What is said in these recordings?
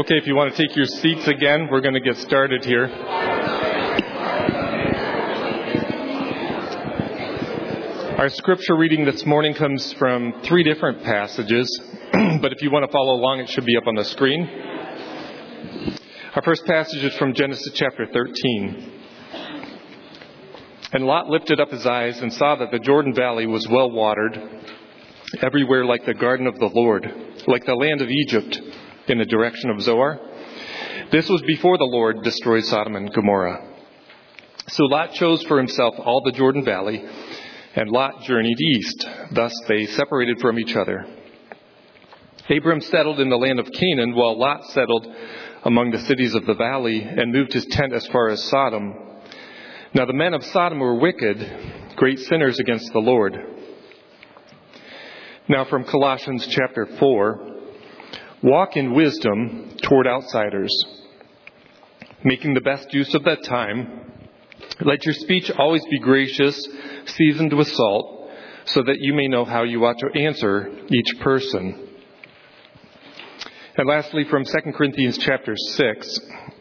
Okay, if you want to take your seats again, we're going to get started here. Our scripture reading this morning comes from 3 different passages, but if you want to follow along, it should be up on the screen. Our first passage is from Genesis chapter 13. And Lot lifted up his eyes and saw that the Jordan Valley was well watered, everywhere like the garden of the Lord, like the land of Egypt, in the direction of Zoar. This was before the Lord destroyed Sodom and Gomorrah. So Lot chose for himself all the Jordan Valley, and Lot journeyed east. Thus they separated from each other. Abram settled in the land of Canaan, while Lot settled among the cities of the valley and moved his tent as far as Sodom. Now the men of Sodom were wicked, great sinners against the Lord. Now from Colossians chapter 4, walk in wisdom toward outsiders, making the best use of that time. Let your speech always be gracious, seasoned with salt, so that you may know how you ought to answer each person. And lastly, from 2 Corinthians chapter 6,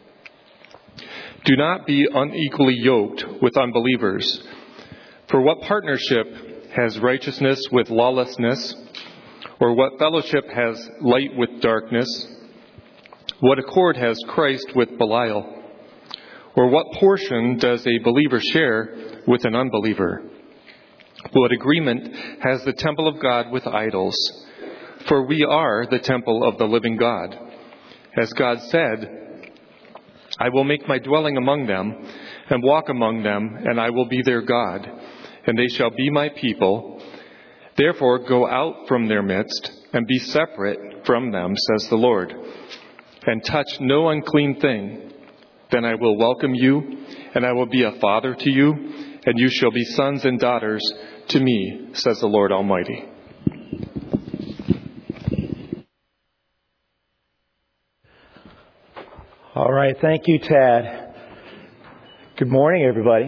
do not be unequally yoked with unbelievers. For what partnership has righteousness with lawlessness? Or what fellowship has light with darkness? What accord has Christ with Belial? Or what portion does a believer share with an unbeliever? What agreement has the temple of God with idols? For we are the temple of the living God. As God said, I will make my dwelling among them and walk among them, and I will be their God, and they shall be my people. Therefore go out from their midst and be separate from them, says the Lord, and touch no unclean thing. Then I will welcome you, and I will be a father to you, and you shall be sons and daughters to me, says the Lord Almighty. All right, thank you, Tad. Good morning, everybody.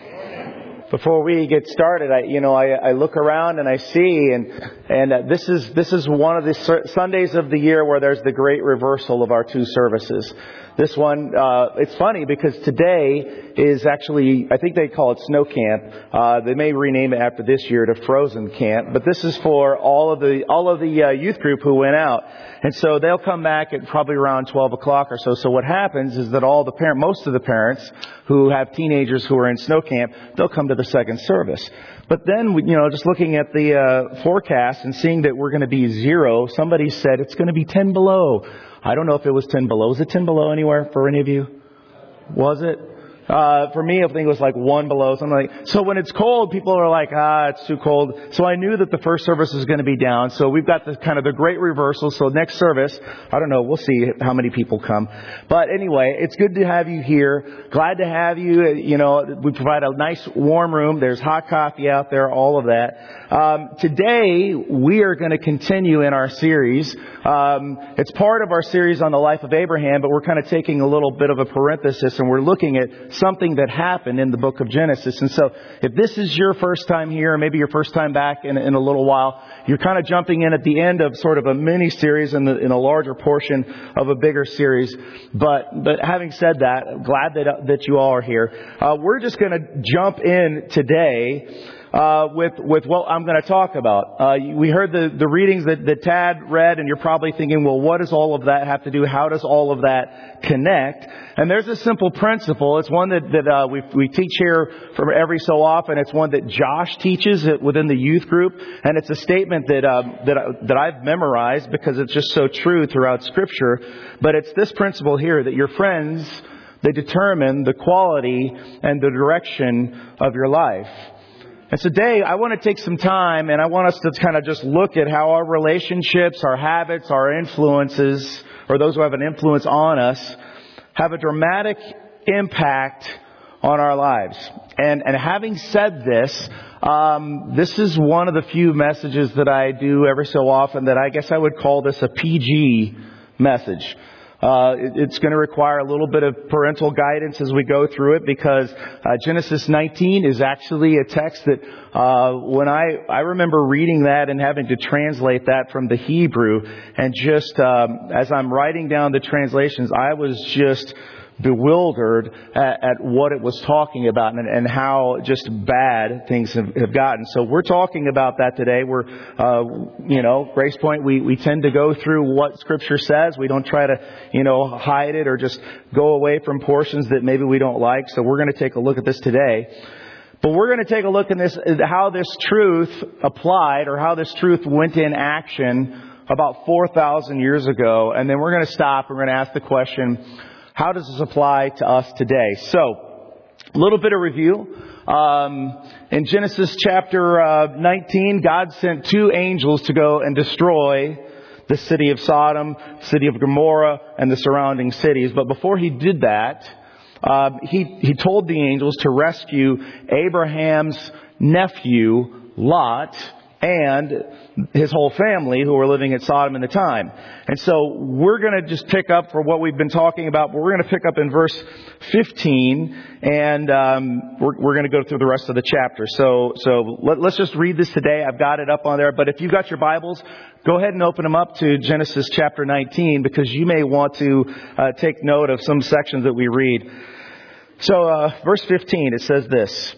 Before we get started, I look around and I see, and this is one of the Sundays of the year where there's the great reversal of our 2 services. This one, it's funny because today is actually, I think they call it Snow Camp. They may rename it after this year to Frozen Camp, but this is for all of the youth group who went out. And so they'll come back at probably around 12 o'clock or so. So what happens is that most of the parents who have teenagers who are in Snow Camp, they'll come to the second service. But then, just looking at the forecast and seeing that we're going to be 0, somebody said it's going to be 10 below. I don't know if it was 10 below. Was it 10 below anywhere for any of you? Was it? For me, I think it was like 1 below. So when it's cold, people are like, it's too cold. So I knew that the first service is going to be down. So we've got the great reversal. So next service, I don't know. We'll see how many people come. But anyway, it's good to have you here. Glad to have you. We provide a nice warm room. There's hot coffee out there, all of that. Today, we are going to continue in our series. It's part of our series on the life of Abraham, but we're kind of taking a little bit of a parenthesis and we're looking at something that happened in the book of Genesis. And so if this is your first time here, or maybe your first time back in a little while, you're kind of jumping in at the end of sort of a mini series in a larger portion of a bigger series. But having said that, I'm glad that you all are here. We're just going to jump in today with what I'm going to talk about. We heard the readings that Tad read, and you're probably thinking, well, what does all of that have to do? How does all of that connect? And there's a simple principle. It's one that we teach here from every so often. It's one that Josh teaches within the youth group, and it's a statement that I've memorized because it's just so true throughout Scripture. But it's this principle here, that your friends, they determine the quality and the direction of your life. And today, I want to take some time and I want us to kind of just look at how our relationships, our habits, our influences, or those who have an influence on us, have a dramatic impact on our lives. And having said this, this is one of the few messages that I do every so often that I guess I would call this a PG message. It's going to require a little bit of parental guidance as we go through it, because Genesis 19 is actually a text that when I remember reading that and having to translate that from the Hebrew, and just as I'm writing down the translations, I was just bewildered at what it was talking about and how just bad things have gotten. So we're talking about that today. We're, Grace Point, we tend to go through what Scripture says. We don't try to, hide it or just go away from portions that maybe we don't like. So we're going to take a look at this today. But we're going to take a look at how this truth applied, or how this truth went in action about 4,000 years ago. And then we're going to stop and we're going to ask the question, how does this apply to us today? So, a little bit of review. In Genesis chapter 19, God sent 2 angels to go and destroy the city of Sodom, the city of Gomorrah, and the surrounding cities. But before he did that, he told the angels to rescue Abraham's nephew, Lot, and his whole family who were living at Sodom at the time. And so we're going to just pick up for what we've been talking about, but we're going to pick up in verse 15, and we're going to go through the rest of the chapter. So let's just read this today. I've got it up on there, but if you've got your Bibles, go ahead and open them up to Genesis chapter 19, because you may want to take note of some sections that we read. So verse 15, it says this: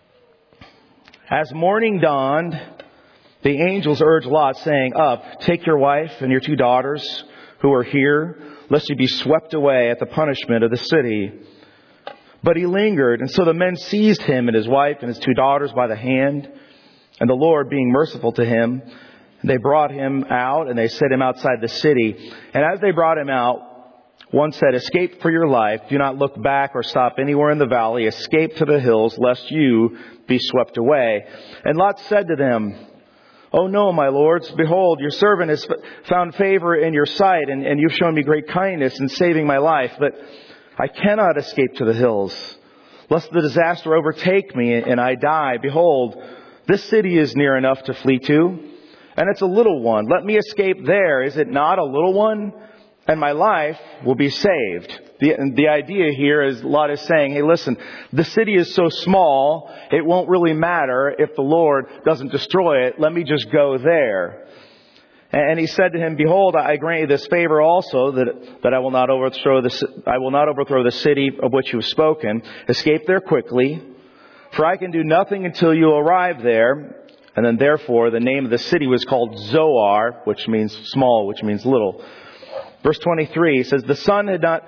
As morning dawned, the angels urged Lot, saying, Up, take your wife and your 2 daughters who are here, lest you be swept away at the punishment of the city. But he lingered, and so the men seized him and his wife and his 2 daughters by the hand. And the Lord, being merciful to him, they brought him out, and they set him outside the city. And as they brought him out, one said, Escape for your life. Do not look back or stop anywhere in the valley. Escape to the hills, lest you be swept away. And Lot said to them, Oh no, my lords, behold, your servant has found favor in your sight, and you've shown me great kindness in saving my life. But I cannot escape to the hills, lest the disaster overtake me and I die. Behold, this city is near enough to flee to, and it's a little one. Let me escape there. Is it not a little one? And my life will be saved. The idea here is Lot is saying, hey, listen, the city is so small, it won't really matter if the Lord doesn't destroy it. Let me just go there. And he said to him, Behold, I grant you this favor also, that I will not overthrow the city of which you have spoken. Escape there quickly, for I can do nothing until you arrive there. And then therefore the name of the city was called Zoar, which means small, which means little. Verse 23 says, The sun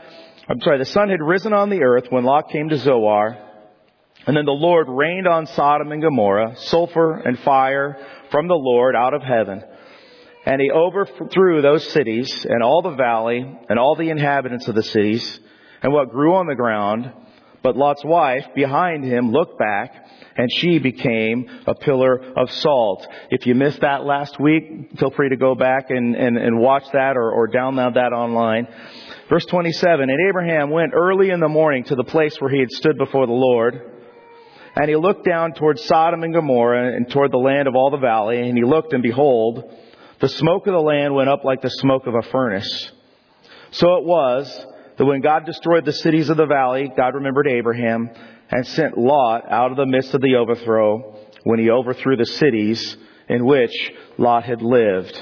had risen on the earth when Lot came to Zoar. And then the Lord rained on Sodom and Gomorrah sulfur and fire from the Lord out of heaven. And he overthrew those cities and all the valley and all the inhabitants of the cities and what grew on the ground. But Lot's wife behind him looked back, and she became a pillar of salt. If you missed that last week, feel free to go back and watch that or download that online. Verse 27, And Abraham went early in the morning to the place where he had stood before the Lord. And he looked down toward Sodom and Gomorrah and toward the land of all the valley. And he looked, and behold, the smoke of the land went up like the smoke of a furnace. So it was that when God destroyed the cities of the valley, God remembered Abraham and sent Lot out of the midst of the overthrow when he overthrew the cities in which Lot had lived.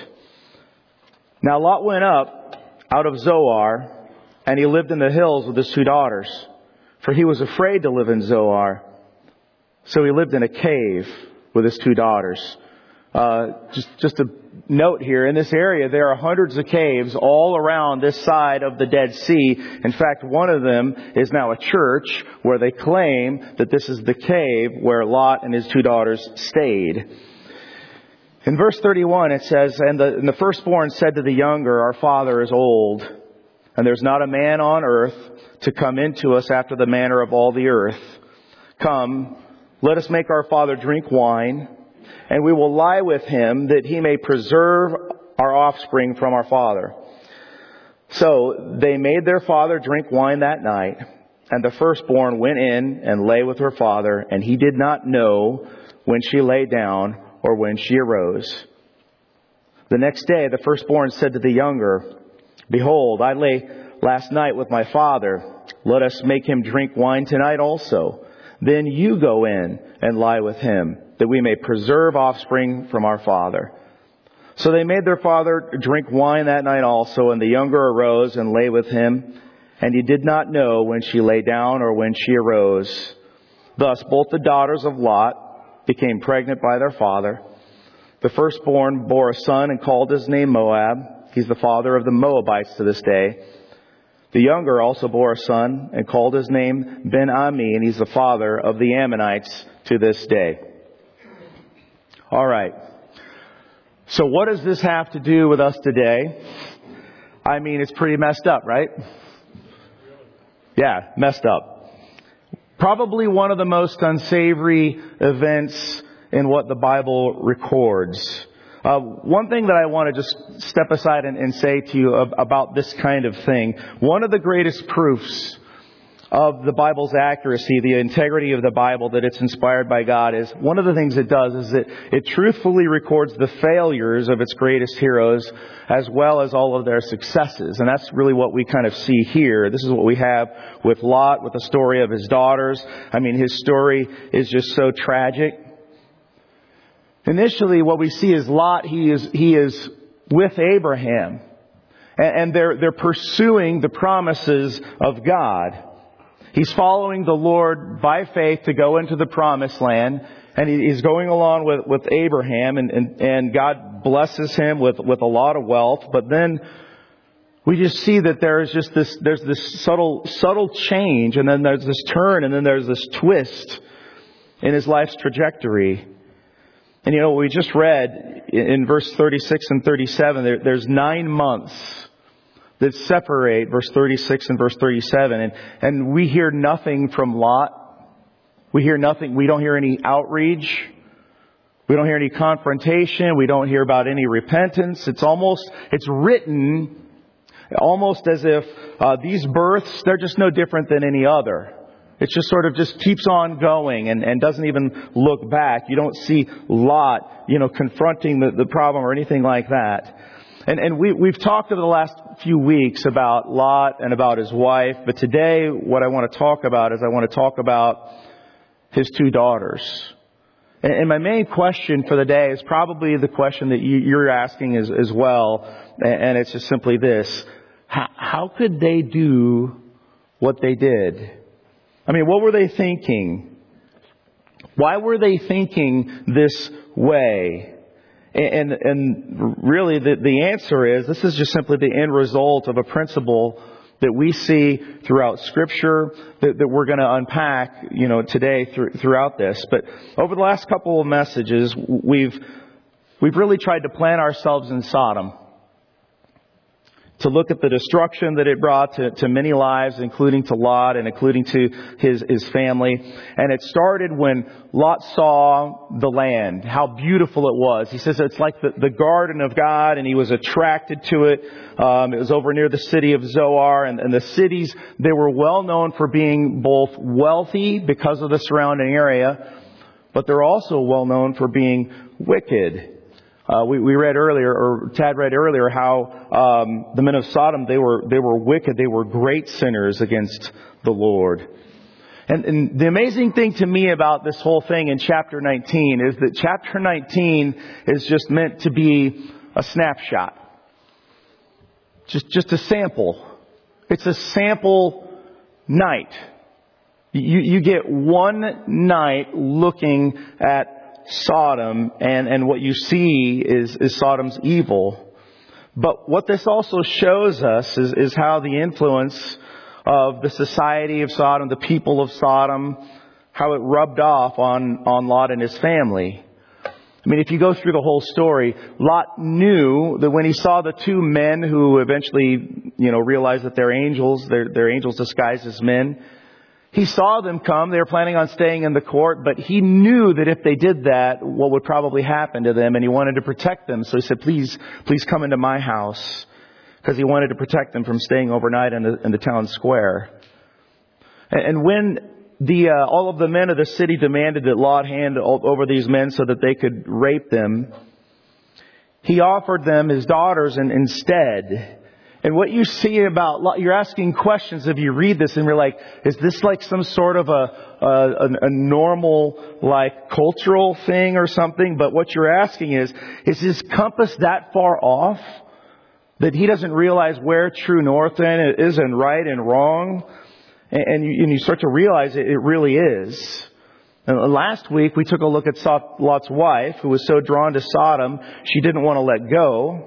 Now Lot went up out of Zoar, and he lived in the hills with his 2 daughters, for he was afraid to live in Zoar. So he lived in a cave with his 2 daughters. Just a note here, in this area there are hundreds of caves all around this side of the Dead Sea. In fact, one of them is now a church where they claim that this is the cave where Lot and his 2 daughters stayed. In verse 31 it says, And the firstborn said to the younger, Our father is old, and there's not a man on earth to come into us after the manner of all the earth. Come, let us make our father drink wine, and we will lie with him, that he may preserve our offspring from our father. So they made their father drink wine that night, and the firstborn went in and lay with her father, and he did not know when she lay down or when she arose. The next day the firstborn said to the younger, Behold, I lay last night with my father. Let us make him drink wine tonight also. Then you go in and lie with him, that we may preserve offspring from our father." So they made their father drink wine that night also, and the younger arose and lay with him. And he did not know when she lay down or when she arose. Thus both the daughters of Lot became pregnant by their father. The firstborn bore a son and called his name Moab. He's the father of the Moabites to this day. The younger also bore a son and called his name Ben-Ami, and he's the father of the Ammonites to this day. All right. So what does this have to do with us today? I mean, it's pretty messed up, right? Yeah, messed up. Probably one of the most unsavory events in what the Bible records. One thing that I want to just step aside and say to you about this kind of thing. One of the greatest proofs of the Bible's accuracy, the integrity of the Bible, that it's inspired by God, is one of the things it does is that it truthfully records the failures of its greatest heroes as well as all of their successes. And that's really what we kind of see here. This is what we have with Lot, with the story of his daughters. I mean, his story is just so tragic. Initially, what we see is Lot, he is with Abraham. And they're pursuing the promises of God. He's following the Lord by faith to go into the promised land. And he's going along with Abraham. And God blesses him with a lot of wealth. But then we just see that there's this subtle change. And then there's this turn. And then there's this twist in his life's trajectory. And what we just read in verse 36 and 37, there's 9 months that separate verse 36 and verse 37. And we hear nothing from Lot. We hear nothing. We don't hear any outreach. We don't hear any confrontation. We don't hear about any repentance. It's written almost as if these births, they're just no different than any other. It just sort of just keeps on going and doesn't even look back. You don't see Lot, confronting the problem or anything like that. And we've talked over the last few weeks about Lot and about his wife. But today, what I want to talk about is I want to talk about his 2 daughters. And my main question for the day is probably the question that you're asking as well. And it's just simply this. How could they do what they did? I mean, what were they thinking? Why were they thinking this way? And really the answer is, this is just simply the end result of a principle that we see throughout Scripture that we're going to unpack, today throughout this. But over the last couple of messages, we've really tried to plant ourselves in Sodom, to look at the destruction that it brought to many lives, including to Lot and including to his family. And it started when Lot saw the land, how beautiful it was. He says it's like the garden of God, and he was attracted to it. It was over near the city of Zoar, and the cities, they were well known for being both wealthy because of the surrounding area, but they're also well known for being wicked. We read earlier, or Tad read earlier, how the men of Sodom, they were wicked. They were great sinners against the Lord. And the amazing thing to me about this whole thing in chapter 19 is that chapter 19 is just meant to be a snapshot. Just a sample. It's a sample night. You get one night looking at Sodom, and what you see is Sodom's evil. But what this also shows us is how the influence of the society of Sodom, the people of Sodom, how it rubbed off on Lot and his family. I mean, if you go through the whole story, Lot knew that when he saw the 2 men who eventually, realized that they're angels disguised as men, he saw them come. They were planning on staying in the court, but he knew that if they did that, what would probably happen to them, and he wanted to protect them. So he said, please come into my house, because he wanted to protect them from staying overnight in the town square. And when all of the men of the city demanded that Lot hand over these men so that they could rape them, he offered them his daughters instead. And what you see about, you're asking questions if you read this and you're like, is this like some sort of a normal, like, cultural thing or something? But what you're asking is his compass that far off that he doesn't realize where true north is and right and wrong? And you start to realize it really is. And last week we took a look at Lot's wife, who was so drawn to Sodom, she didn't want to let go.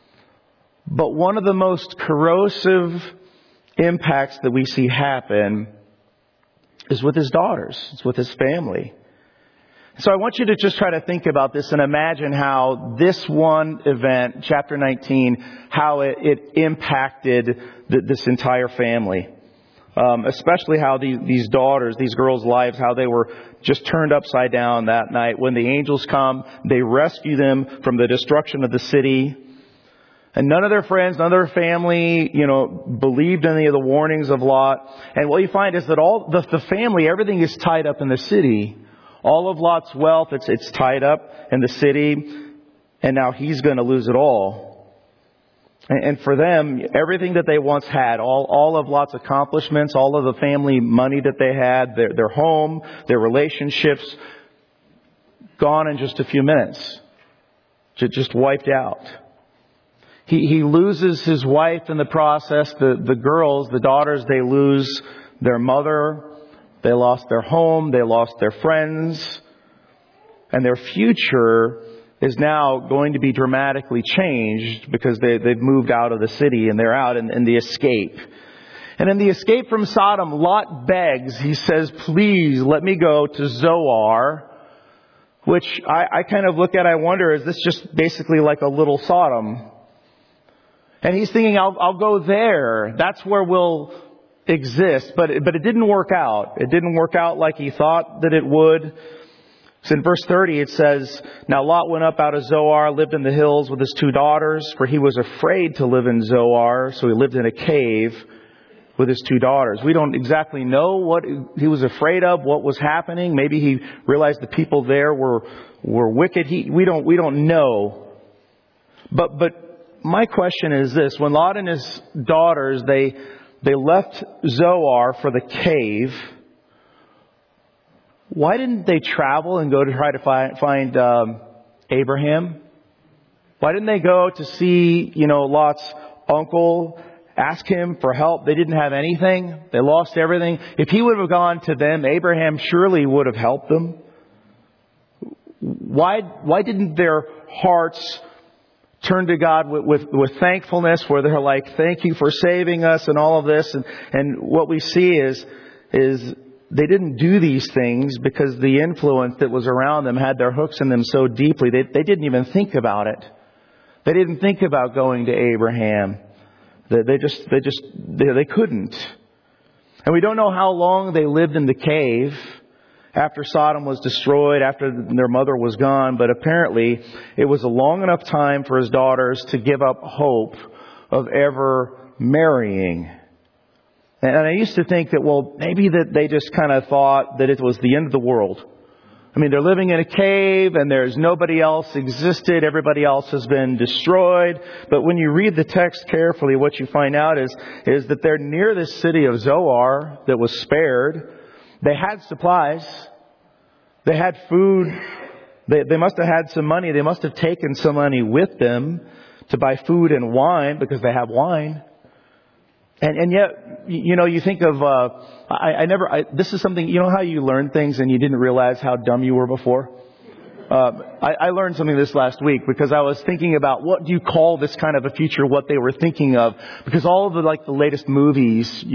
But one of the most corrosive impacts that we see happen is with his daughters. It's with his family. So I want you to just try to think about this and imagine how this one event, chapter 19, how it impacted this entire family. Especially how these daughters, these girls' lives, how they were just turned upside down that night. When the angels come, they rescue them from the destruction of the city. And none of their friends, none of their family, believed any of the warnings of Lot. And what you find is that all the family, everything is tied up in the city. All of Lot's wealth, it's tied up in the city. And now he's going to lose it all. And for them, everything that they once had, all of Lot's accomplishments, all of the family money that they had, their home, their relationships, gone in just a few minutes. Just wiped out. He loses his wife in the process. The girls, the daughters, they lose their mother. They lost their home. They lost their friends. And their future is now going to be dramatically changed because they've moved out of the city and they're out in the escape. And in the escape from Sodom, Lot begs. He says, please let me go to Zoar, which I kind of look at, I wonder, is this just basically like a little Sodom? And he's thinking, I'll go there. That's where we'll exist. But it didn't work out. It didn't work out like he thought that it would. So in verse 30 it says, now Lot went up out of Zoar, lived in the hills with his 2 daughters, for he was afraid to live in Zoar, so he lived in a cave with his 2 daughters. We don't exactly know what he was afraid of, what was happening. Maybe he realized the people there were wicked. We don't know. But my question is this: when Lot and his daughters they left Zoar for the cave, why didn't they travel and go to try to find Abraham? Why didn't they go to see, Lot's uncle, ask him for help? They didn't have anything. They lost everything. If he would have gone to them, Abraham surely would have helped them. Why didn't their hearts turn to God with thankfulness, where they're like, thank you for saving us and all of this? And what we see is they didn't do these things because the influence that was around them had their hooks in them so deeply. They didn't even think about it. They didn't think about going to Abraham. They couldn't. And we don't know how long they lived in the cave after Sodom was destroyed, after their mother was gone. But apparently it was a long enough time for his daughters to give up hope of ever marrying. And I used to think that, maybe that they just kind of thought that it was the end of the world. I mean, they're living in a cave and there's nobody else existed. Everybody else has been destroyed. But when you read the text carefully, what you find out is that they're near this city of Zoar that was spared. They had supplies. They had food. They must have had some money. They must have taken some money with them to buy food and wine, because they have wine. And yet, you think of, this is something, how you learn things and you didn't realize how dumb you were before? I learned something this last week because I was thinking about what do you call this kind of a future, what they were thinking of. Because all of the latest movies,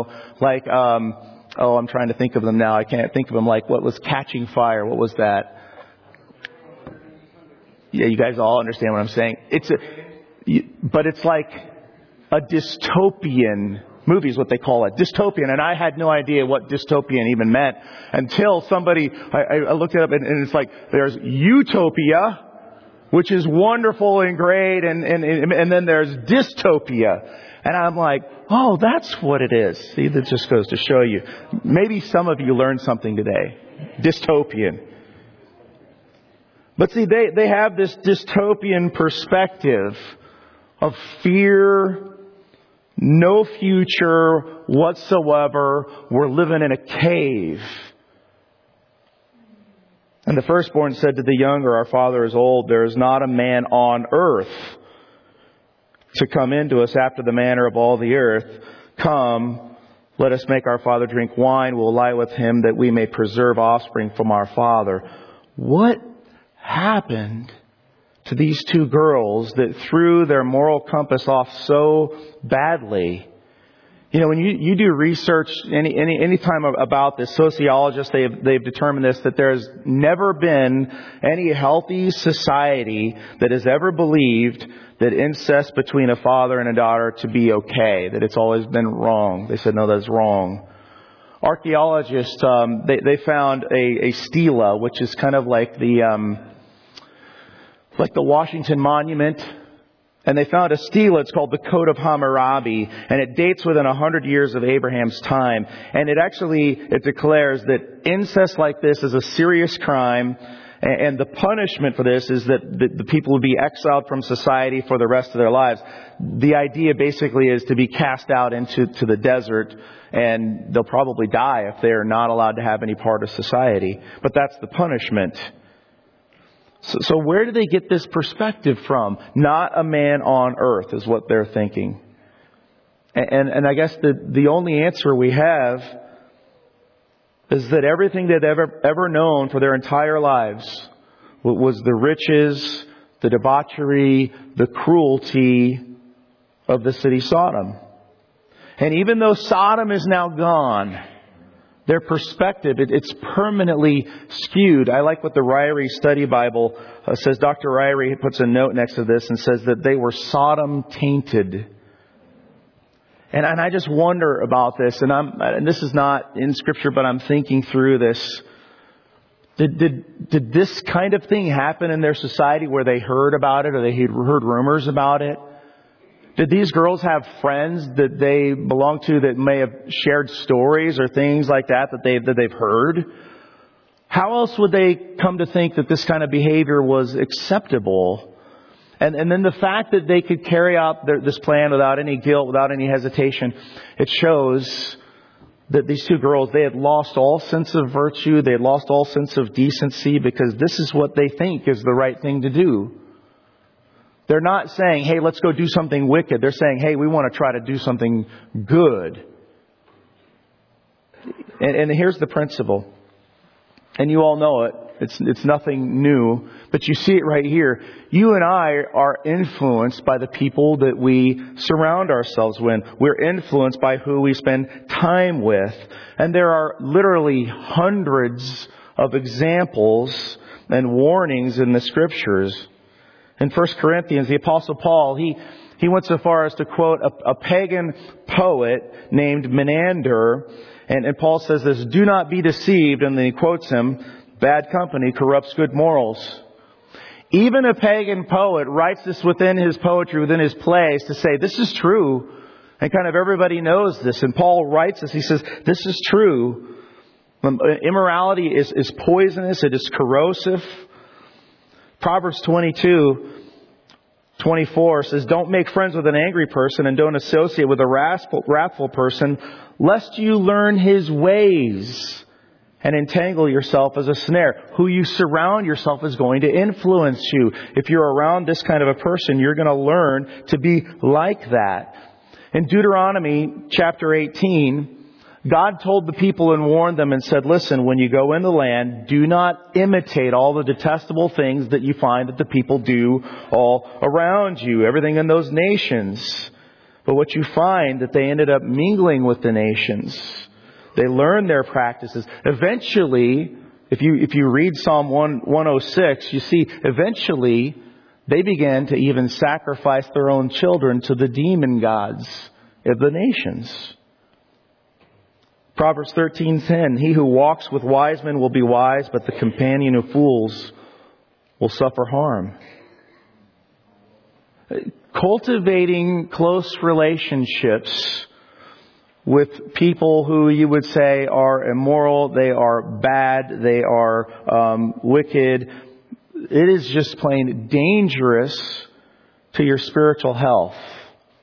I'm trying to think of them now. I can't think of them. Like, what was Catching Fire? What was that? Yeah, you guys all understand what I'm saying. But it's like a dystopian movie is what they call it. Dystopian. And I had no idea what dystopian even meant until I looked it up, and it's like there's utopia, which is wonderful and great, and then there's dystopia. And I'm like, oh, that's what it is. See, that just goes to show you. Maybe some of you learned something today. Dystopian. But see, they have this dystopian perspective of fear no future whatsoever. We're living in a cave. And the firstborn said to the younger, our father is old. There is not a man on earth to come into us after the manner of all the earth. Come, let us make our father drink wine. We'll lie with him that we may preserve offspring from our father. What happened to these two girls that threw their moral compass off so badly? You know, when you do research any time about this, sociologists, they've determined this, that there's never been any healthy society that has ever believed that incest between a father and a daughter to be okay, that it's always been wrong. They said, no, that's wrong. Archaeologists, they found a stela, which is kind of like the Washington Monument. And they found a stela, it's called the Code of Hammurabi, and it dates within 100 years of Abraham's time. And it declares that incest like this is a serious crime, and the punishment for this is that the people would be exiled from society for the rest of their lives. The idea basically is to be cast out into the desert, and they'll probably die if they're not allowed to have any part of society. But that's the punishment. So where do they get this perspective from? Not a man on earth is what they're thinking. And I guess the only answer we have is that everything they'd ever known for their entire lives was the riches, the debauchery, the cruelty of the city Sodom. And even though Sodom is now gone, their perspective, it's permanently skewed. I like what the Ryrie Study Bible says. Dr. Ryrie puts a note next to this and says that they were Sodom tainted. And I just wonder about this. And this is not in Scripture, but I'm thinking through this. Did this kind of thing happen in their society where they heard about it or they heard rumors about it? Did these girls have friends that they belonged to that may have shared stories or things like that they've heard? How else would they come to think that this kind of behavior was acceptable? And then the fact that they could carry out this plan without any guilt, without any hesitation, it shows that these two girls, they had lost all sense of virtue, they had lost all sense of decency, because this is what they think is the right thing to do. They're not saying, hey, let's go do something wicked. They're saying, hey, we want to try to do something good. And here's the principle. And you all know it. It's nothing new. But you see it right here. You and I are influenced by the people that we surround ourselves with. We're influenced by who we spend time with. And there are literally hundreds of examples and warnings in the Scriptures. In 1 Corinthians, the Apostle Paul, he went so far as to quote a pagan poet named Menander. And Paul says this, do not be deceived. And then he quotes him, bad company corrupts good morals. Even a pagan poet writes this within his poetry, within his plays, to say this is true. And kind of everybody knows this. And Paul writes this, he says, this is true. Immorality is poisonous, it is corrosive. Proverbs 22:24 says, don't make friends with an angry person and don't associate with a wrathful person, lest you learn his ways and entangle yourself as a snare. Who you surround yourself is going to influence you. If you're around this kind of a person, you're going to learn to be like that. In Deuteronomy chapter 18, God told the people and warned them and said, listen, when you go in the land, do not imitate all the detestable things that you find that the people do all around you, everything in those nations. But what you find that they ended up mingling with the nations. They learned their practices. Eventually, if you read Psalm 106, you see eventually they began to even sacrifice their own children to the demon gods of the nations. Proverbs 13:10, he who walks with wise men will be wise, but the companion of fools will suffer harm. Cultivating close relationships with people who you would say are immoral, they are bad, they are wicked, it is just plain dangerous to your spiritual health.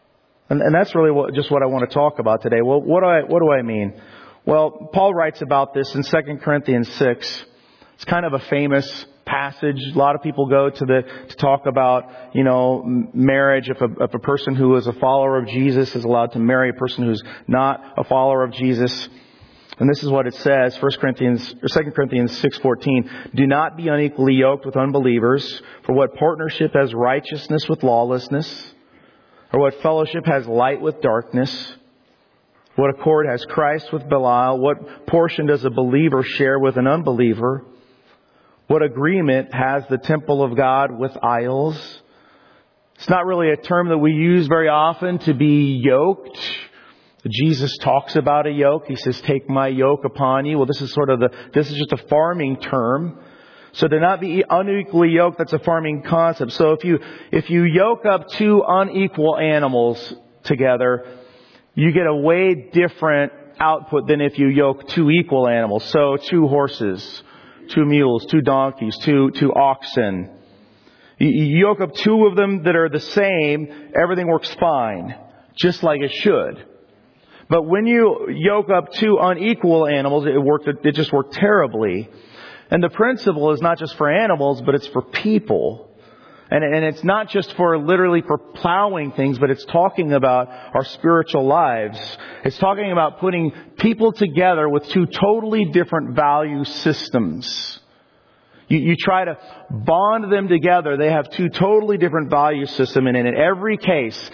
And that's really what I want to talk about today. Well, what do I mean? Well, Paul writes about this in 2 Corinthians 6. It's kind of a famous passage. A lot of people go to talk about, marriage. If a person who is a follower of Jesus is allowed to marry a person who's not a follower of Jesus. And this is what it says, 2 Corinthians 6:14. Do not be unequally yoked with unbelievers, for what partnership has righteousness with lawlessness? Or what fellowship has light with darkness? What accord has Christ with Belial? What portion does a believer share with an unbeliever? What agreement has the temple of God with idols? It's not really a term that we use very often, to be yoked. Jesus talks about a yoke. He says, take my yoke upon you. Well, this is just a farming term. So to not be unequally yoked, that's a farming concept. So if you yoke up two unequal animals together, you get a way different output than if you yoke two equal animals. So 2 horses, 2 mules, 2 donkeys, 2 oxen. You yoke up 2 of them that are the same, everything works fine, just like it should. But when you yoke up 2 unequal animals, it just worked terribly. And the principle is not just for animals, but it's for people. And it's not just literally for plowing things, but it's talking about our spiritual lives. It's talking about putting people together with 2 totally different value systems. You try to bond them together. They have 2 totally different value systems. And in every case,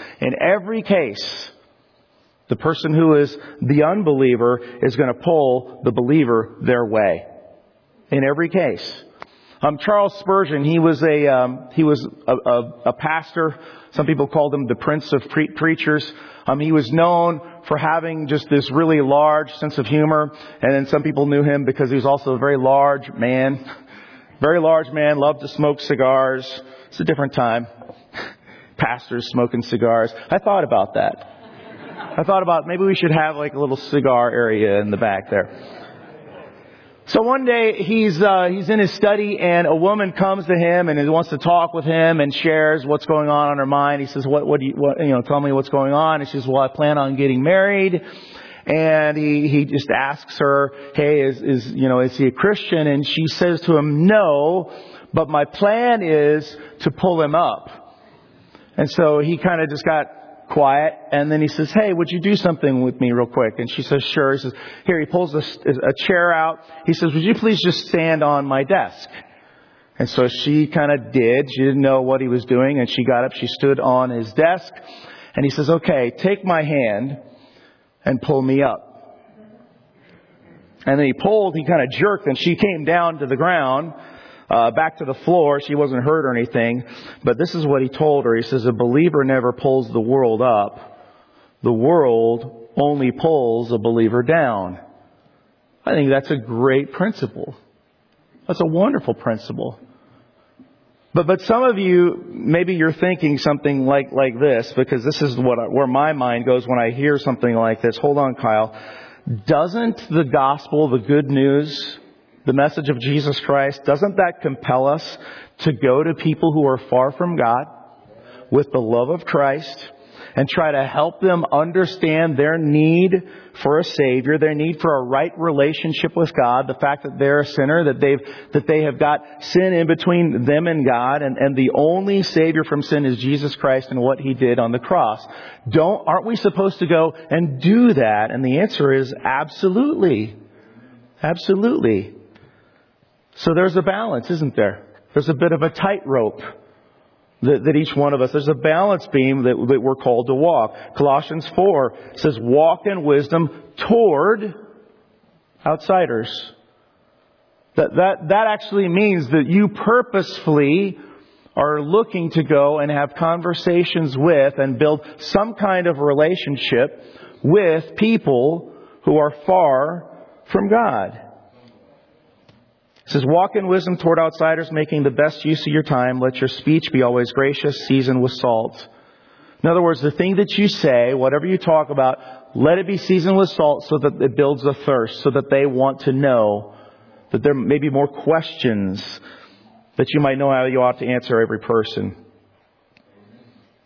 the person who is the unbeliever is going to pull the believer their way. In every case. Charles Spurgeon, he was a pastor. Some people called him the Prince of Preachers. He was known for having just this really large sense of humor. And then some people knew him because he was also a very large man. Very large man, loved to smoke cigars. It's a different time. Pastors smoking cigars. I thought about that. Maybe we should have like a little cigar area in the back there. So one day he's in his study and a woman comes to him and wants to talk with him and shares what's going on her mind. He says, tell me what's going on. And she says, well, I plan on getting married. And he just asks her, hey, is he a Christian? And she says to him, no, but my plan is to pull him up. And so he kind of just got quiet, and then he says, hey, would you do something with me real quick? And she says, sure. He says, here, he pulls a chair out. He says, would you please just stand on my desk? And so she kind of did. She didn't know what he was doing, and she got up. She stood on his desk, and he says, okay, take my hand and pull me up. And then he kind of jerked, and she came down to the ground, back to the floor. She wasn't hurt or anything. But this is what he told her. He says, a believer never pulls the world up. The world only pulls a believer down. I think that's a great principle. That's a wonderful principle. But some of you, maybe you're thinking something like this, because this is where my mind goes when I hear something like this. Hold on, Kyle. Doesn't the gospel, the good news, the message of Jesus Christ, doesn't that compel us to go to people who are far from God with the love of Christ and try to help them understand their need for a Savior, their need for a right relationship with God, the fact that they're a sinner, that they have got sin in between them and God, and the only Savior from sin is Jesus Christ and what He did on the cross. Aren't we supposed to go and do that? And the answer is absolutely. Absolutely. So there's a balance, isn't there? There's a bit of a tightrope that each one of us, there's a balance beam that we're called to walk. Colossians 4 says, walk in wisdom toward outsiders. That actually means that you purposefully are looking to go and have conversations with and build some kind of relationship with people who are far from God. It says, walk in wisdom toward outsiders, making the best use of your time. Let your speech be always gracious, seasoned with salt. In other words, the thing that you say, whatever you talk about, let it be seasoned with salt so that it builds a thirst, so that they want to know, that there may be more questions that you might know how you ought to answer every person.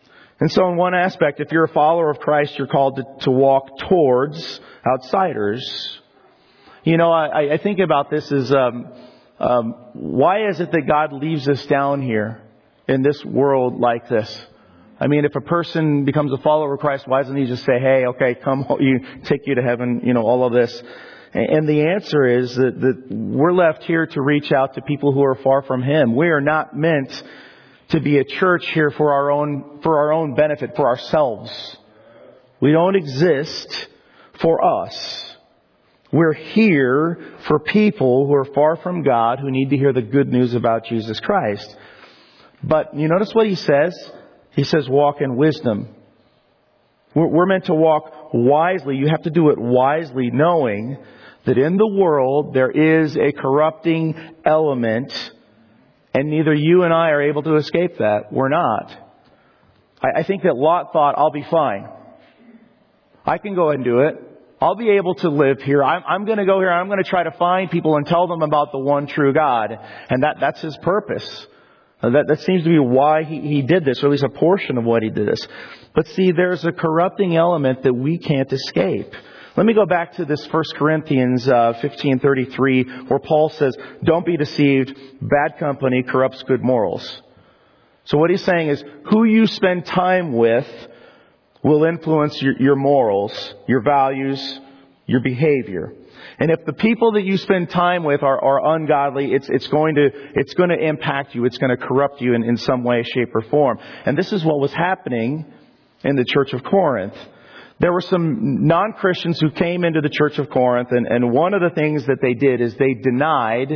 And so in one aspect, if you're a follower of Christ, you're called to walk towards outsiders. You know, I think about this as, why is it that God leaves us down here in this world like this? I mean, if a person becomes a follower of Christ, why doesn't He just say, hey, okay, come, take you to heaven, you know, all of this? And the answer is that we're left here to reach out to people who are far from Him. We are not meant to be a church here for our own benefit, for ourselves. We don't exist for us. We're here for people who are far from God, who need to hear the good news about Jesus Christ. But you notice what He says? He says, walk in wisdom. We're meant to walk wisely. You have to do it wisely, knowing that in the world there is a corrupting element, and neither you and I are able to escape that. We're not. I think that Lot thought, I'll be fine. I can go ahead and do it. I'll be able to live here. I'm going to go here. I'm going to try to find people and tell them about the one true God. And that's his purpose. That seems to be why he did this, or at least a portion of what he did this. But see, there's a corrupting element that we can't escape. Let me go back to this 1 Corinthians 15:33, where Paul says, don't be deceived. Bad company corrupts good morals. So what he's saying is, who you spend time with will influence your morals, your values, your behavior. And if the people that you spend time with are ungodly, it's going to impact you. It's going to corrupt you in some way, shape, or form. And this is what was happening in the church of Corinth. There were some non-Christians who came into the church of Corinth, and one of the things that they did is they denied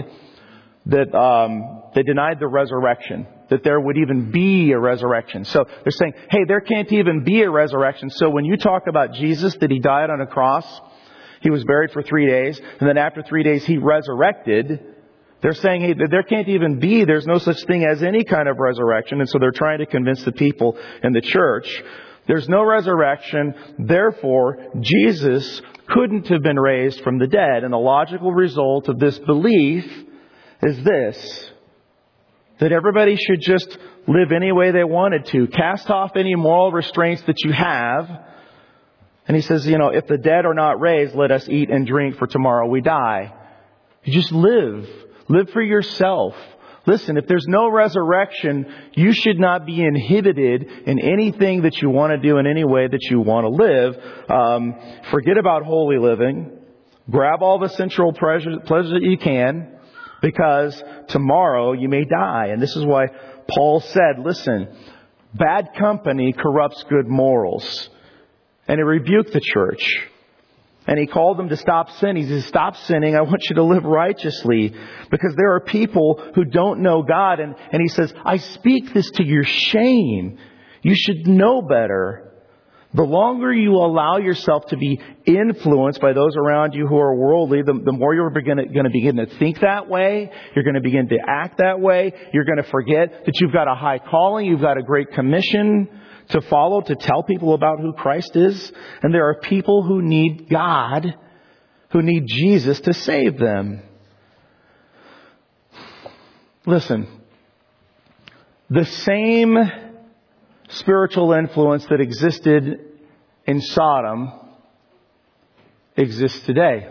the resurrection, that there would even be a resurrection. So they're saying, hey, there can't even be a resurrection. So when you talk about Jesus, that He died on a cross, He was buried for 3 days, and then after 3 days He resurrected, they're saying, hey, there can't even be, there's no such thing as any kind of resurrection. And so they're trying to convince the people in the church, there's no resurrection, therefore Jesus couldn't have been raised from the dead. And the logical result of this belief is this, that everybody should just live any way they wanted to. Cast off any moral restraints that you have. And he says, if the dead are not raised, let us eat and drink, for tomorrow we die. You just live. Live for yourself. Listen, if there's no resurrection, you should not be inhibited in anything that you want to do, in any way that you want to live. Forget about holy living. Grab all the sensual pleasures that you can, because tomorrow you may die. And this is why Paul said, listen, bad company corrupts good morals. And he rebuked the church. And he called them to stop sinning. He said, stop sinning. I want you to live righteously. Because there are people who don't know God. And he says, I speak this to your shame. You should know better. The longer you allow yourself to be influenced by those around you who are worldly, the more you're going to begin to think that way. You're going to begin to act that way. You're going to forget that you've got a high calling. You've got a great commission to follow, to tell people about who Christ is. And there are people who need God, who need Jesus to save them. Listen, the same spiritual influence that existed in Sodom exists today.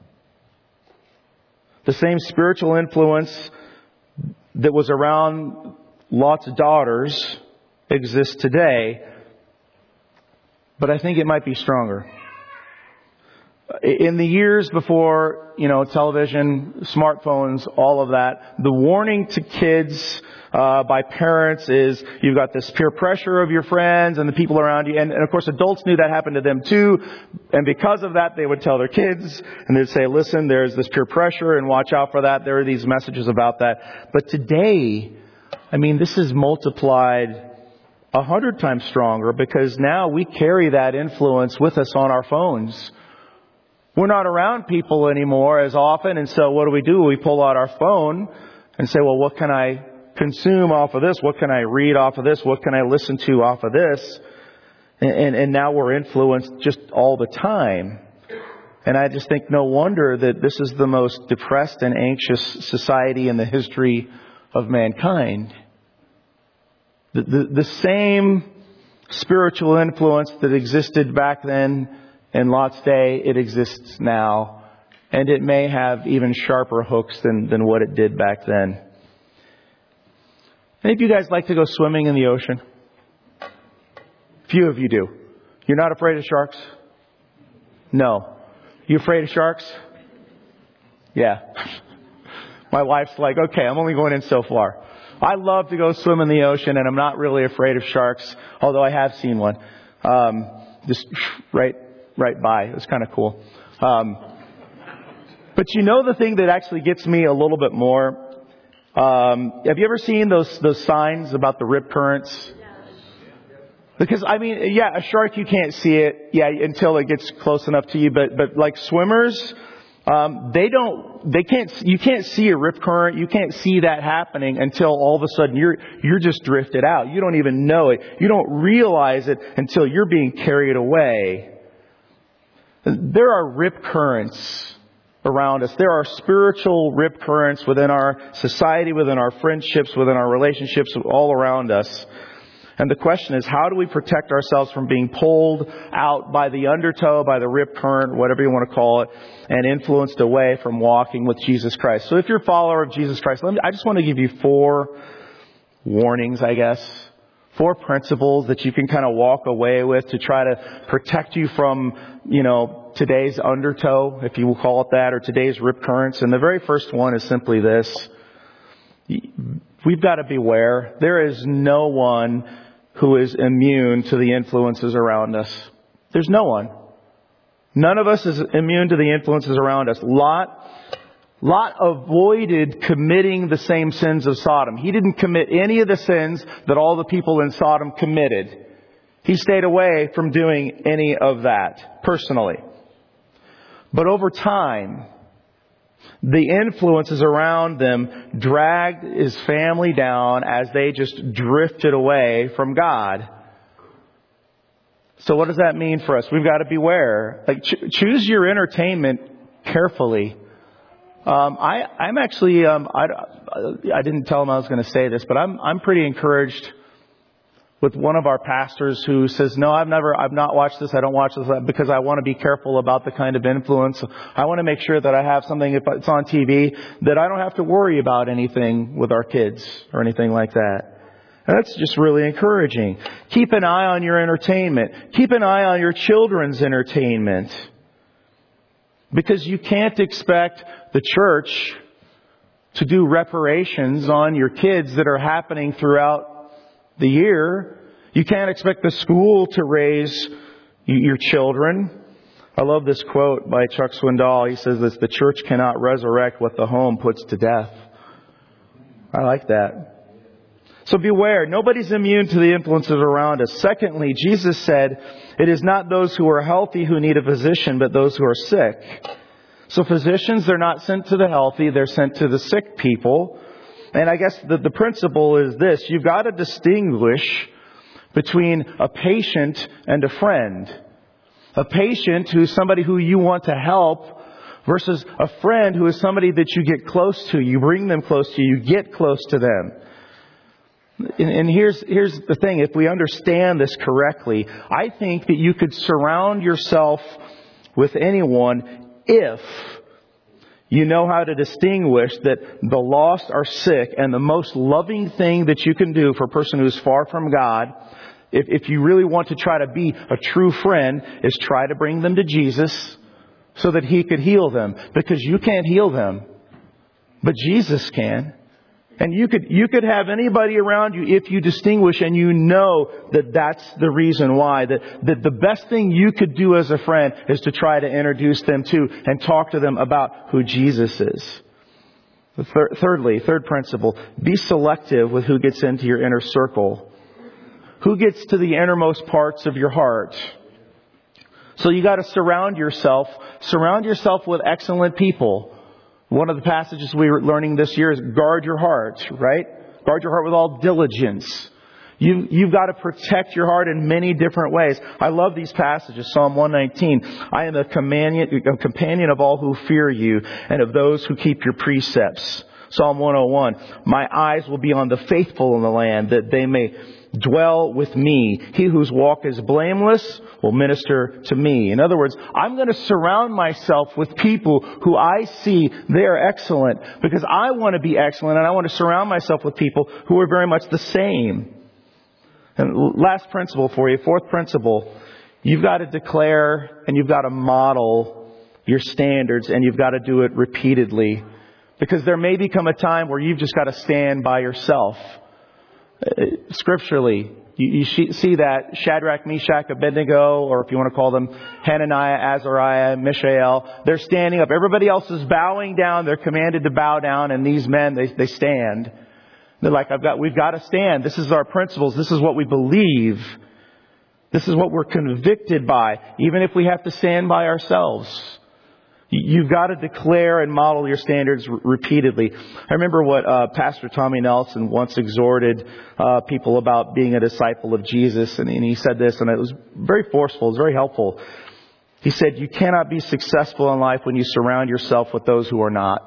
The same spiritual influence that was around Lot's daughters exists today, but I think it might be stronger. In the years before, television, smartphones, all of that, the warning to kids by parents is you've got this peer pressure of your friends and the people around you. And of course, adults knew that happened to them too. And because of that, they would tell their kids and they'd say, listen, there's this peer pressure and watch out for that. There are these messages about that. But today, this is multiplied 100 times stronger, because now we carry that influence with us on our phones. We're not around people anymore as often, and so what do? We pull out our phone and say, well, what can I consume off of this? What can I read off of this? What can I listen to off of this? And now we're influenced just all the time. And I just think no wonder that this is the most depressed and anxious society in the history of mankind. The same spiritual influence that existed back then in Lot's day, it exists now. And it may have even sharper hooks than what it did back then. Any of you guys like to go swimming in the ocean? Few of you do. You're not afraid of sharks? No. You afraid of sharks? Yeah. My wife's like, okay, I'm only going in so far. I love to go swim in the ocean, and I'm not really afraid of sharks, although I have seen one. Just right by. It was kind of cool. But you know the thing that actually gets me a little bit more? Have you ever seen those signs about the rip currents? Because, I mean, yeah, a shark, you can't see it, until it gets close enough to you. But like swimmers, you can't see a rip current. You can't see that happening until all of a sudden you're just drifted out. You don't even know it. You don't realize it until you're being carried away. There are rip currents around us. There are spiritual rip currents within our society, within our friendships, within our relationships, all around us. And the question is, how do we protect ourselves from being pulled out by the undertow, by the rip current, whatever you want to call it, and influenced away from walking with Jesus Christ? So if you're a follower of Jesus Christ, I just want to give you 4 warnings, I guess. 4 principles that you can kind of walk away with to try to protect you from, today's undertow, if you will call it that, or today's rip currents. And the very first one is simply this. We've got to beware. There is no one who is immune to the influences around us. There's no one. None of us is immune to the influences around us. Lot avoided committing the same sins of Sodom. He didn't commit any of the sins that all the people in Sodom committed. He stayed away from doing any of that personally. But over time, the influences around them dragged his family down as they just drifted away from God. So what does that mean for us? We've got to beware. Choose your entertainment carefully. I'm actually, I didn't tell him I was going to say this, but I'm pretty encouraged with one of our pastors who says, no, I've not watched this. I don't watch this because I want to be careful about the kind of influence. I want to make sure that I have something, if it's on TV, that I don't have to worry about anything with our kids or anything like that. And that's just really encouraging. Keep an eye on your entertainment. Keep an eye on your children's entertainment. Because you can't expect the church to do reparations on your kids that are happening throughout the year. You can't expect the school to raise your children. I love this quote by Chuck Swindoll. He says this: the church cannot resurrect what the home puts to death. I like that. So beware. Nobody's immune to the influences around us. Secondly, Jesus said, it is not those who are healthy who need a physician, but those who are sick. So physicians, they're not sent to the healthy, they're sent to the sick people. And I guess the principle is this: you've got to distinguish between a patient and a friend. A patient who's somebody who you want to help versus a friend who is somebody that you get close to. You bring them close to you, you get close to them. And here's the thing. If we understand this correctly, I think that you could surround yourself with anyone if you know how to distinguish that the lost are sick, and the most loving thing that you can do for a person who's far from God, if you really want to try to be a true friend, is try to bring them to Jesus so that He could heal them. Because you can't heal them, but Jesus can. And you could have anybody around you if you distinguish and you know that that's the reason why. That the best thing you could do as a friend is to try to introduce them to and talk to them about who Jesus is. Thirdly, third principle, be selective with who gets into your inner circle. Who gets to the innermost parts of your heart. So you got to surround yourself with excellent people. One of the passages we were learning this year is guard your heart, right? Guard your heart with all diligence. You've got to protect your heart in many different ways. I love these passages. Psalm 119. I am a companion of all who fear you and of those who keep your precepts. Psalm 101, my eyes will be on the faithful in the land, that they may dwell with me. He whose walk is blameless will minister to me. In other words, I'm going to surround myself with people who I see they are excellent because I want to be excellent, and I want to surround myself with people who are very much the same. And last principle for you, fourth principle, you've got to declare and you've got to model your standards, and you've got to do it repeatedly. Because there may become a time where you've just got to stand by yourself. Scripturally, you see that Shadrach, Meshach, Abednego, or if you want to call them Hananiah, Azariah, Mishael, they're standing up. Everybody else is bowing down. They're commanded to bow down, and these men, they stand. They're like, we've got to stand. This is our principles. This is what we believe. This is what we're convicted by, even if we have to stand by ourselves. You've got to declare and model your standards repeatedly. I remember what Pastor Tommy Nelson once exhorted people about being a disciple of Jesus. And he said this, and it was very forceful. It was very helpful. He said, you cannot be successful in life when you surround yourself with those who are not.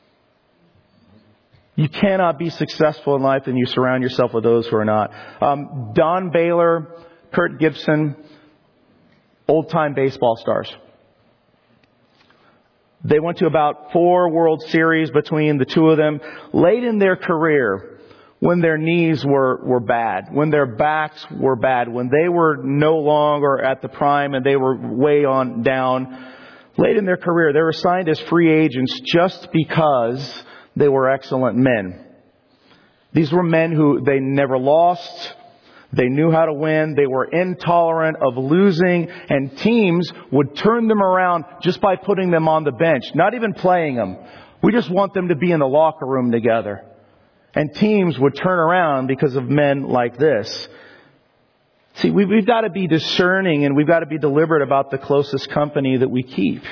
You cannot be successful in life when you surround yourself with those who are not. Don Baylor, Kurt Gibson, old-time baseball stars. They went to about 4 World Series between the two of them. Late in their career, when their knees were bad, when their backs were bad, when they were no longer at the prime and they were way on down, late in their career, they were signed as free agents just because they were excellent men. These were men who they never lost. They knew how to win. They were intolerant of losing, and teams would turn them around just by putting them on the bench, not even playing them. We just want them to be in the locker room together. And teams would turn around because of men like this. See, we've got to be discerning, and we've got to be deliberate about the closest company that we keep.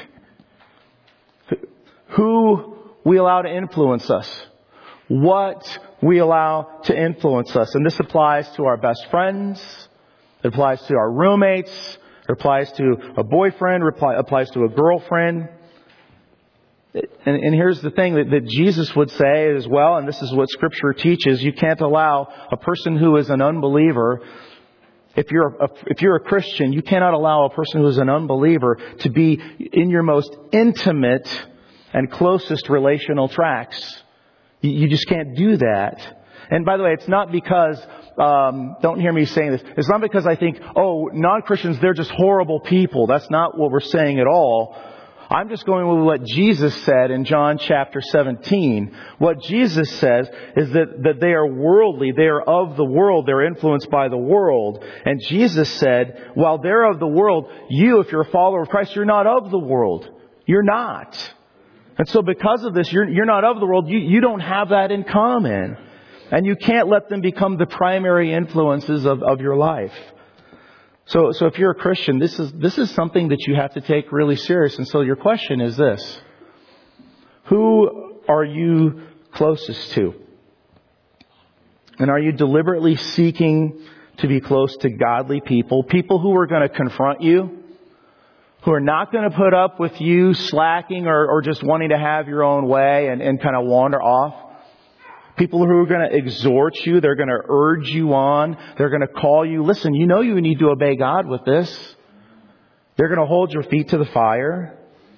Who we allow to influence us. What we allow to influence us. And this applies to our best friends. It applies to our roommates. It applies to a boyfriend. It applies to a girlfriend. And here's the thing that Jesus would say as well, and this is what Scripture teaches. You can't allow a person who is an unbeliever, if you're a Christian, you cannot allow a person who is an unbeliever to be in your most intimate and closest relational tracks. You just can't do that. And by the way, it's not because, don't hear me saying this, it's not because I think, non-Christians, they're just horrible people. That's not what we're saying at all. I'm just going with what Jesus said in John chapter 17. What Jesus says is that they are worldly, they are of the world, they're influenced by the world. And Jesus said, while they're of the world, you, if you're a follower of Christ, you're not of the world. You're not. And so because of this, you're not of the world. You don't have that in common. And you can't let them become the primary influences of your life. So if you're a Christian, this is something that you have to take really serious. And so your question is this. Who are you closest to? And are you deliberately seeking to be close to godly people? People who are going to confront you? Who are not going to put up with you slacking or just wanting to have your own way and kind of wander off. People who are going to exhort you. They're going to urge you on. They're going to call you. Listen, you know you need to obey God with this. They're going to hold your feet to the fire.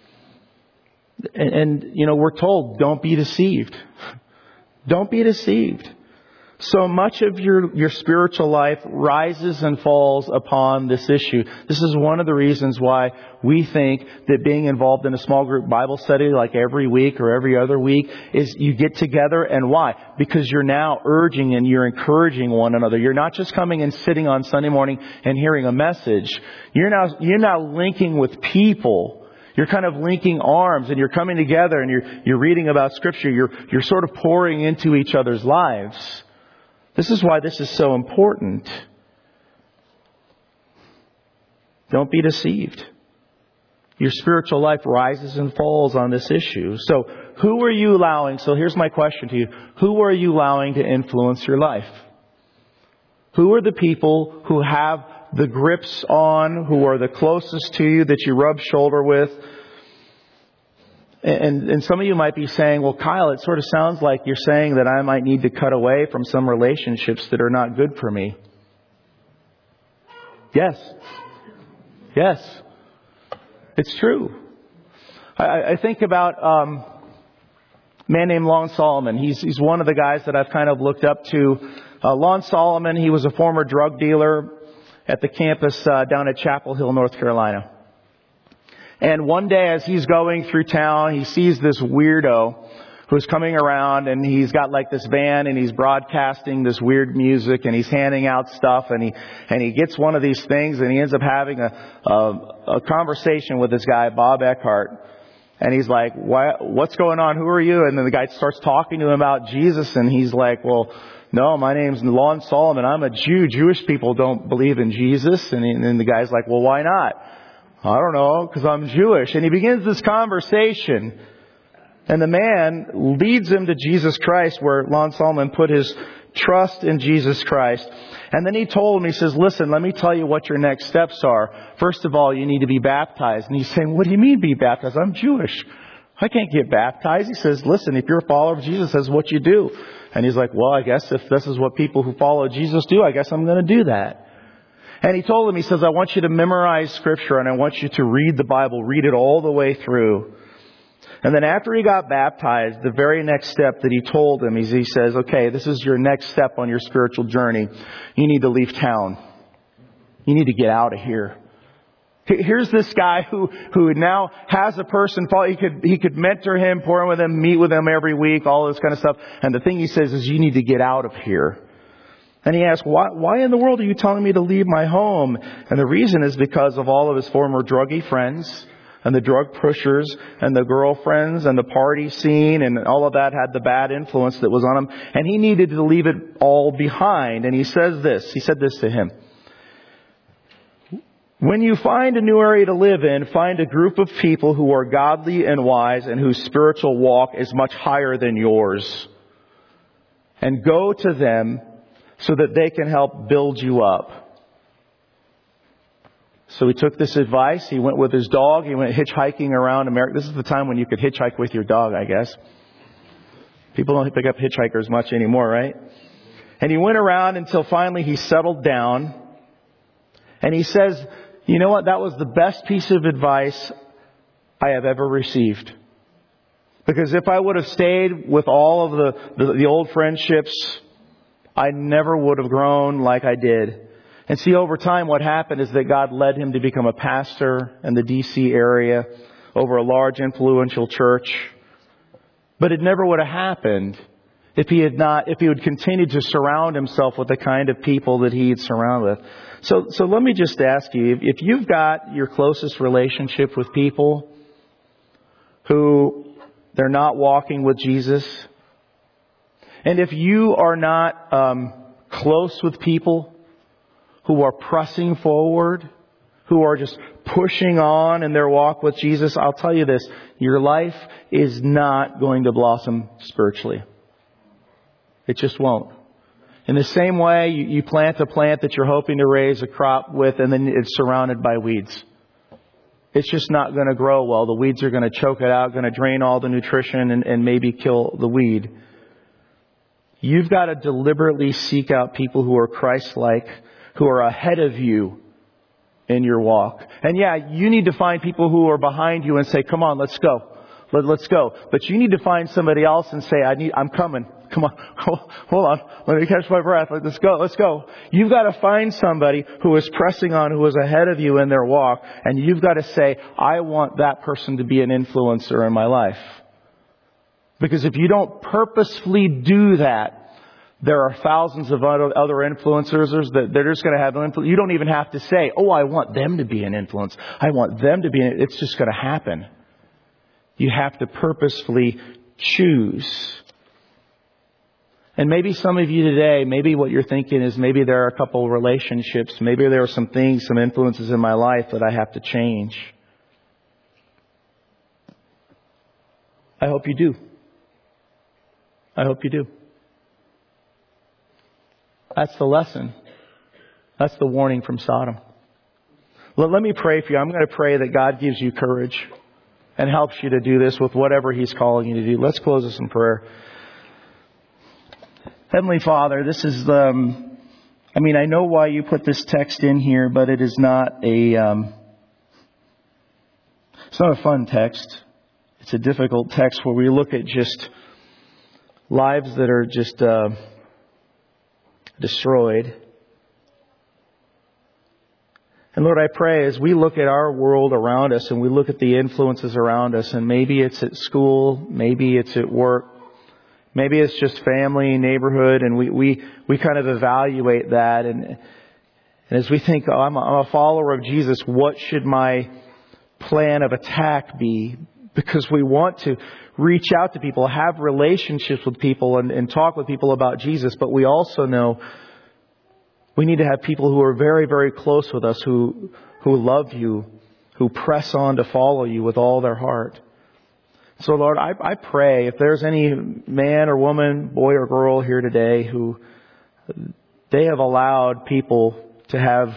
And we're told, don't be deceived. Don't be deceived. So much of your spiritual life rises and falls upon this issue. This is one of the reasons why we think that being involved in a small group Bible study like every week or every other week is you get together. And why? Because you're now urging and you're encouraging one another. You're not just coming and sitting on Sunday morning and hearing a message. You're now linking with people. You're kind of linking arms and you're coming together and you're reading about Scripture. You're sort of pouring into each other's lives. This is why this is so important. Don't be deceived. Your spiritual life rises and falls on this issue. So who are you allowing? So here's my question to you. Who are you allowing to influence your life? Who are the people who have the grips on, who are the closest to you that you rub shoulder with? And some of you might be saying, well, Kyle, it sort of sounds like you're saying that I might need to cut away from some relationships that are not good for me. Yes. Yes. It's true. I think about a man named Lon Solomon. He's one of the guys that I've kind of looked up to. Lon Solomon, he was a former drug dealer at the campus down at Chapel Hill, North Carolina. And one day as he's going through town, he sees this weirdo who's coming around, and he's got like this van, and he's broadcasting this weird music, and he's handing out stuff, and he gets one of these things, and he ends up having a conversation with this guy, Bob Eckhart. And he's like, what's going on? Who are you? And then the guy starts talking to him about Jesus, and he's like, well, no, my name's Lon Solomon. I'm a Jew. Jewish people don't believe in Jesus. And then the guy's like, well, why not? I don't know, because I'm Jewish. And he begins this conversation. And the man leads him to Jesus Christ, where Lon Solomon put his trust in Jesus Christ. And then he told him, he says, listen, let me tell you what your next steps are. First of all, you need to be baptized. And he's saying, what do you mean be baptized? I'm Jewish. I can't get baptized. He says, listen, if you're a follower of Jesus, that's what you do. And he's like, well, I guess if this is what people who follow Jesus do, I guess I'm going to do that. And he told him, he says, I want you to memorize Scripture, and I want you to read the Bible, read it all the way through. And then after he got baptized, the very next step that he told him is he says, okay, this is your next step on your spiritual journey. You need to leave town. You need to get out of here. Here's this guy who now has a person, he could mentor him, pour in with him, meet with him every week, all this kind of stuff. And the thing he says is, you need to get out of here. And he asked, why in the world are you telling me to leave my home? And the reason is because of all of his former druggy friends and the drug pushers and the girlfriends and the party scene, and all of that had the bad influence that was on him. And he needed to leave it all behind. And he said this to him. When you find a new area to live in, find a group of people who are godly and wise and whose spiritual walk is much higher than yours. And go to them so that they can help build you up. So he took this advice. He went with his dog. He went hitchhiking around America. This is the time when you could hitchhike with your dog, I guess. People don't pick up hitchhikers much anymore, right? And he went around until finally he settled down. And he says, you know what? That was the best piece of advice I have ever received. Because if I would have stayed with all of the old friendships, I never would have grown like I did. And see, over time, what happened is that God led him to become a pastor in the D.C. area over a large influential church. But it never would have happened if he would continued to surround himself with the kind of people that he had surrounded with. So let me just ask you, if you've got your closest relationship with people who they're not walking with Jesus, and if you are not close with people who are pressing forward, who are just pushing on in their walk with Jesus, I'll tell you this, your life is not going to blossom spiritually. It just won't. In the same way, you plant a plant that you're hoping to raise a crop with, and then it's surrounded by weeds. It's just not going to grow well. The weeds are going to choke it out, going to drain all the nutrition and maybe kill the weed. You've got to deliberately seek out people who are Christ-like, who are ahead of you in your walk. And yeah, you need to find people who are behind you and say, come on, let's go. Let's go. But you need to find somebody else and say, I'm coming. Come on. Hold on. Let me catch my breath. Let's go. You've got to find somebody who is pressing on, who is ahead of you in their walk. And you've got to say, I want that person to be an influencer in my life. Because if you don't purposefully do that, there are thousands of other influencers that they're just going to have an influence. You don't even have to say, oh, I want them to be an influence. I want them to be. It's just going to happen. You have to purposefully choose. And maybe some of you today, maybe what you're thinking is maybe there are a couple of relationships. Maybe there are some things, some influences in my life that I have to change. I hope you do. I hope you do. That's the lesson. That's the warning from Sodom. Let me pray for you. I'm going to pray that God gives you courage and helps you to do this with whatever He's calling you to do. Let's close this in prayer. Heavenly Father, this is I know why you put this text in here, but it is not it's not a fun text. It's a difficult text where we look at just lives that are just destroyed. And Lord, I pray as we look at our world around us and we look at the influences around us, and maybe it's at school, maybe it's at work, maybe it's just family, neighborhood, and we kind of evaluate that. And as we think, I'm a follower of Jesus, what should my plan of attack be? Because we want to reach out to people, have relationships with people, and talk with people about Jesus. But we also know we need to have people who are very, very close with us, who love you, who press on to follow you with all their heart. So Lord, I pray if there's any man or woman, boy or girl here today who they have allowed people to have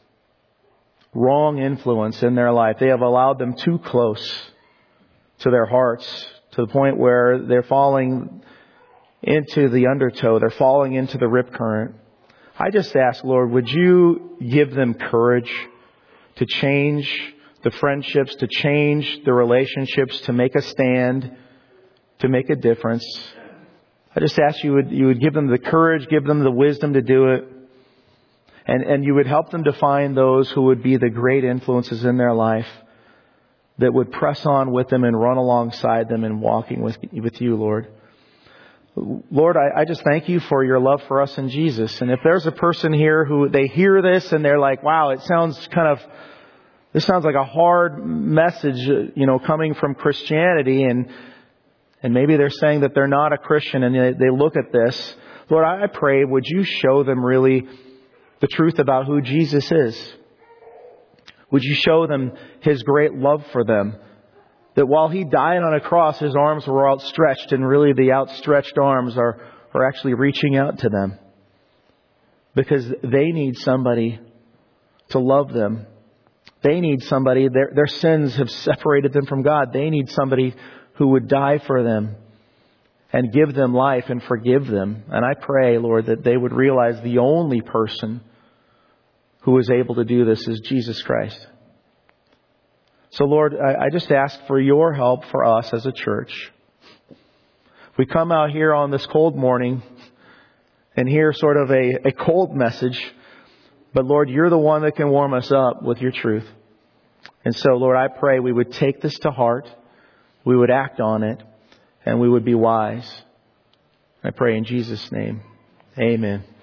wrong influence in their life. They have allowed them too close to their hearts, to the point where they're falling into the undertow. They're falling into the rip current. I just ask, Lord, would you give them courage to change the friendships, to change the relationships, to make a stand, to make a difference. I just ask you would give them the courage, give them the wisdom to do it. And you would help them to find those who would be the great influences in their life that would press on with them and run alongside them and walking with you, Lord. Lord, I just thank you for your love for us in Jesus. And if there's a person here who they hear this and they're like, wow, this sounds like a hard message, coming from Christianity, and maybe they're saying that they're not a Christian, and they look at this. Lord, I pray, would you show them really the truth about who Jesus is? Would you show them His great love for them? That while He died on a cross, His arms were outstretched, and really the outstretched arms are actually reaching out to them. Because they need somebody to love them. They need somebody, their sins have separated them from God. They need somebody who would die for them and give them life and forgive them. And I pray, Lord, that they would realize the only person who is able to do this is Jesus Christ. So Lord, I just ask for your help for us as a church. We come out here on this cold morning and hear sort of a cold message. But Lord, you're the one that can warm us up with your truth. And so, Lord, I pray we would take this to heart. We would act on it. And we would be wise. I pray in Jesus' name. Amen.